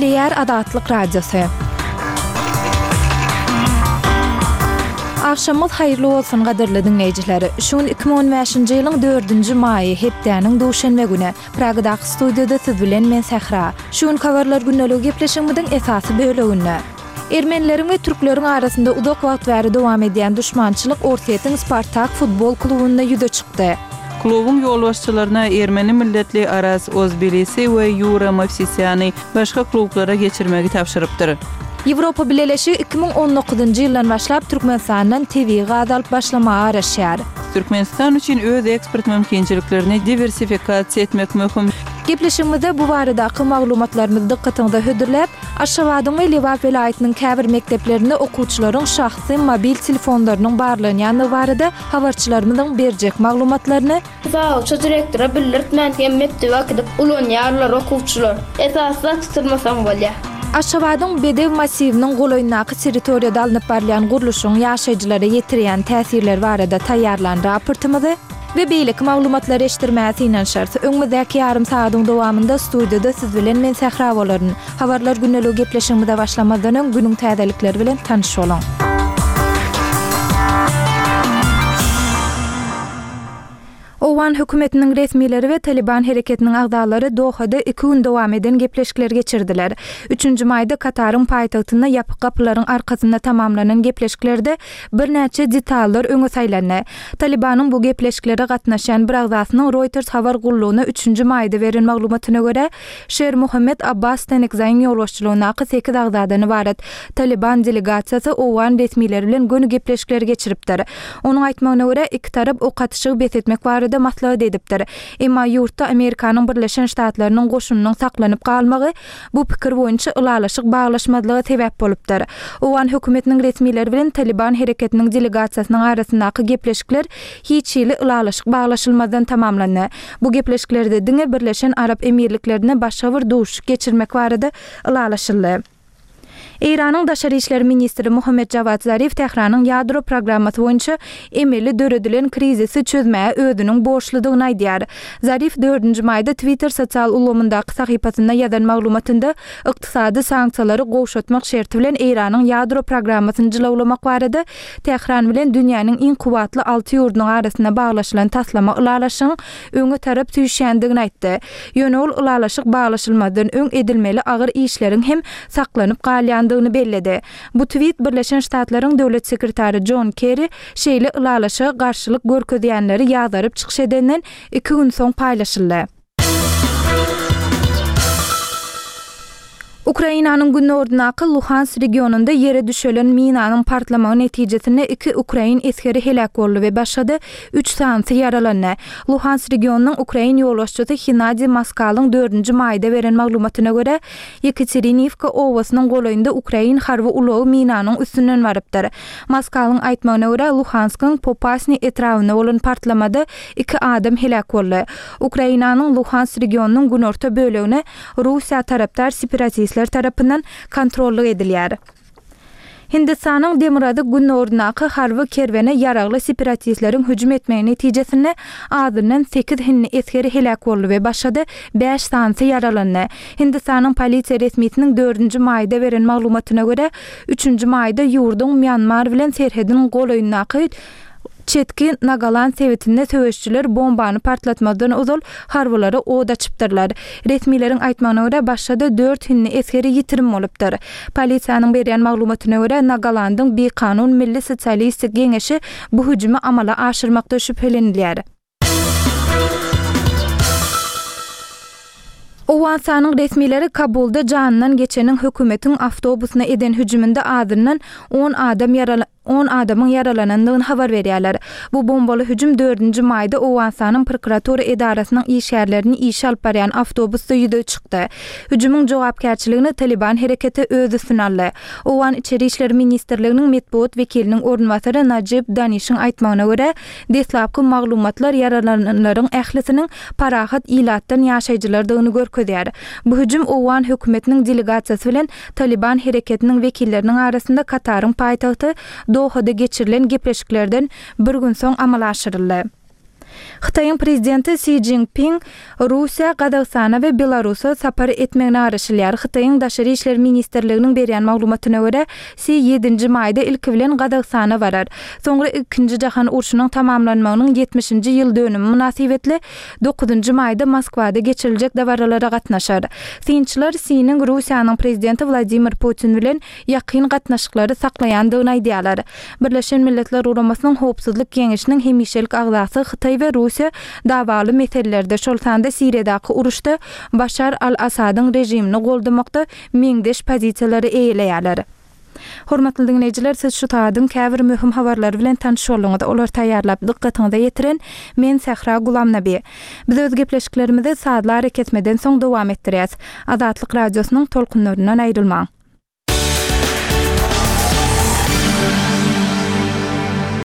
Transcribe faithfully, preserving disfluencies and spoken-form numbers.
Nükleer Adatlyk Radiosu. Akşamyz hayrly bolsun gaderli dinleýijiler. Şuň iki bin on beşinji ýylyň dördünji maýy hepdeniň duşanbe güni Pragadaky studiýada siz bilen men Sahra. Şuň habarlar günnälik gepleşigimiň esasy böleginde. Ermenileriň we türkleriň arasynda uzak wagt bäri dowam edýän düşmançylyk Orsetň Spartak futbol klubunda ýüze çykdy. Klubun ýolbaşçylaryna Ermeni milletli Aras Ozbilisi we Yura Mavsisiany başga klublara geçirmegi tapşyrypdyr. Ýewropa Birleşigi iki bin on dokuzunji ýyldan başlap Türkmenistandan T V gaz alyp başlamagy araşýar. Türkmenistan üçin öz eksport mümkinçiliklerini diversifikasiýa etmek möhüm. Gepleşigimizde bu baradaky maglumatlarymyzy dikkatiňizde hödürläp, Aşgabatyň we Liwap welaýatynyň käbir mekdeplerinde okuwçylaryň şahsy mobil telefonlarynyň barlygyny ýa-da barada habarçylarymyzyň berjek maglumatlaryny Zawçy direktora bildirtmän mekdep wagtyp ulanýarlar okuwçylar. Esasy tutulmasam bolýar. Aşgabatyň Bedew massiwiniň golaýnaky territoriýada alınıp barlayan guruluşyň ýaşaýjylara ýetirýän täsirler barada taýýarlan raportymyzy we beýlik maglumatlar eşdirmäsi inen şart. Öňüňizdäki ýarym saatyň dowamında studiýada siz bilen men Sahra bolaryn. Habarlar günnälik gepleşigimizde başlamadan öň günüň täzelikleri bilen tanyş bolan. Owan hökümetiniň resmileri we Taliban hereketiniň agdalary Dohada iki gün dowam eden gepleşikler geçirdiler. üçünji maýda Kataryň paýtagtynda ýapyk gapylaryň arkasynda tamamlanan gepleşiklerde bir näçe detallar öňe saýlandy. Talibanyň bu gepleşiklere gatnaşan bir agdasynyň Reuters habar gullugyna üçünji maýda beren maglumatyna görä, Şer Muhammed Abbas Tanekzaň ýolbaşçylygyna sekiz agdadan ibaret Taliban delegasiýasy Owan resmileri bilen gönü gepleşikler geçiripdir. Onuň aýtmagyna görä iki tarap okatyşy besetmek barada maslahat edipdir. Emma ýurtda Amerikanyň Birleşen Ştatlarynyň goşunynyň saklanyp galmagy bu pikir boýunça ulalaşyk baglaşmadlygy sebäp bolupdyr. Owan hökümetiniň resmileri bilen Taliban hereketiniň delegasiýasynyň arasyndaky gepleşikler hiç ýyly ulalaşyk baglaşylmadan tamamlandy. Bu gepleşiklerde diňe Birleşen Arap Emirliklerine başga bir duş geçirmek barada ulalaşyldy. Iranyň Daşary işler ministri Muhammed Javad Zarif Tehranyň ýadro programmasy boýunça emeli döredilen krizisi çözmäge özüniň borçludygyny aýdýar. Zarif dördünji maýda Twitter sosial ulgamyndaky sahypasynda ýazan maglumatynda ykdysady sanksiýalary gowşatmak şerti bilen Iranyň ýadro programmasyny jylawlamak barada Tehran bilen dünýäniň iň kuwatly alty ýurdunyň arasynda baglaşylan taslama ulalaşyň öňe tarap tüýşändigini aýtdy. Ýöne ol ulalaşyk baglaşylmadan öň edilmeli agyr işleriň hem saklanyp galýandygyny belledi. Bu tweet Birleşen Ştatlaryň döwlet sekretary John Kerry şeýle ulalaşyga garşylyk görkezýänleri ýazdaryp çykyş edenden iki gün soň paýlaşyldy. Ukrainanyň günnordunaky Luhansk regionunda ýere düşelen minanyň partlamagy netijesinde iki Ukrain eskeri helak boldy we başga üç sansy yaralandy. Luhansk regionunyň Ukrain ýolbaşçysy Hinadi Maskalyň dördünji maýda beren maglumatyna görä, Yekaterinivka owasynyň golaýynda Ukrain harby ulagy minanyň üstünden barypdyr. Maskalyň aýtmagyna görä, Luhanskiň Popasny etrawyna bolan partlamada iki adam helak boldy. Ukrainanyň Luhansk regionunyň günorta bölegine Russiýa tarapdar separatist tarapyndan kontrolly edilýär. Hindistanyň Demirady günnordunaky harby kerwene ýaragly separatistleriň hüjüm etmegi netijesinde azyndan sekiz hinni eskeri helak boldy we başga beş sansy yaralandy. Hindistanyň polisiýa resmiýetiniň dördünji maýda beren maglumatyna görä, üçünji maýda ýurduň Myanmar bilen serhediniň golaýyndaky Çetki Nagalan sewetinde söwüşçüler bombany partlatmadan uzul harwylary oda çypdyrlar. Resmiýetiň aýtmagyna görä başga dört hinni eskeri ýitirim bolupdyr. Polisiýanyň berýän maglumatyna görä Nagalandyň bir kanun milli sosialistik geňeşi bu hüjümi amala aşyrmakda şüphelenilýär. Owansanyň resmiýetleri Kabulda janynyň geçeniň hökümetiň awtobusyna eden hüjüminde azyndan on adam yaralandy. on adamın yaralanandygyny habar berýärler. Bu bombaly hüjüm dördünji maýda Owansanyň prokuratura edarasynyň işgärlerini iş alyp barýan awtobusda ýüze çykdy. Hüjümüň jogapkärçiligini Taliban hereketi özü sunaldy. Owan içeri işler ministrliginiň medpuat wekiliniň ornwasary Najib Danişiň aýtmagyna görä, deslapky maglumatlar yaralananlaryň ählisiniň parahat ilatdan ýaşaýjylardygyny görkezýär. Bu hüjüm Owan hökümetiniň delegasiýasy bilen Taliban hereketiniň wekilleriniň arasynda Kataryň paýtagty Dohada geçirilen gepleşiklerden bir gün soň amala aşyryldy. Xitayın prezidenti Xi Jinping Rusiya, Qazaqstana we Belarusa sapar etmegine araşylýar. Xitayın Daşary işler ministrliginiň berýän maglumatyna görä, Xi ýedinji maýda ilki bilen Qazaqstana barar. Soňra ikinji jahan urşunyň tamamlanmagynyň ýetmişinji ýyl dönümi münasibetli dokuzunji maýda Moskwada geçiriljek dawaralara gatnaşar. Sinçiler Xi'niň Rusiýanyň prezidenti Vladimir Putin bilen ýakyn gatnaşyklary saklaýandygyny aýdýarlar. Birleşen Milletler Uramasynyň howpsuzlyk Geňeşiniň hemişelik agzasy Xitay we Rusiýa dawaly meselelerde şoltanda Siriýadaky uruşda Başar al-Asadyň rejimini goldamakda meňdeş pozisiýalary eýleýärler. Hormatly dinleýijiler, siz şu taýdan käbir möhüm habarlar bilen tanış bolňyz. Olar taýýarlap diqqatiňize ýetiren men Sahra Gulamnaby. Biz öz gepleşiklerimizi saatlar hareketmeden soň dowam etdirýäs. Azatlyk radiosynyň tolkunlaryndan aýrylmaň.